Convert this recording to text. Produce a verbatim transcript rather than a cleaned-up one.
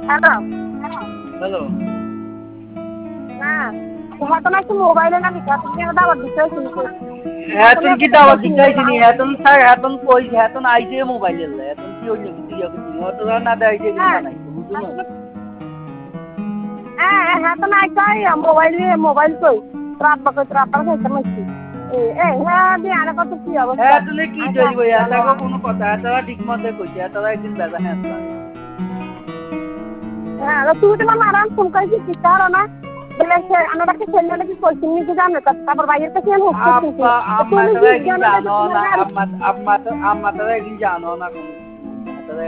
hello hello হ্যাঁ তোমার তো নাকি মোবাইলে না দিতে তুমি দাওয়াত দিতে শুনছো এখন কি দাওয়াত দিতে আইছিনি এখন স্যার এখন কই এখন আইছে মোবাইলে এখন কি হইছে কিছু ইয়া কিছু অত না দেয় যে কিছু নাই বুঝুন হ্যাঁ হ্যাঁ তো নাই কই মোবাইলে মোবাইল কই রাত বাকে রাত বাকে সমস্যা এ এ হ্যাঁ দি আরে কত কি অবস্থা হ্যাঁ তুমি কি কইবো এটা কোনো কথা এটা ঠিক মতে কইছে এটা একদিন দাদা হ্যাঁ হ্যাঁ তুই তো মারান ফোন কইছি কি তার না বলে সে আনাটাকে ছেলে নাকি কইছিস নি জানো তারপর বাইরের কাছে আমি হচ্ছে আব্বা আম্মা তো একদিন জানো না আম্মা আম্মা তো আম্মা তো একদিন জানো না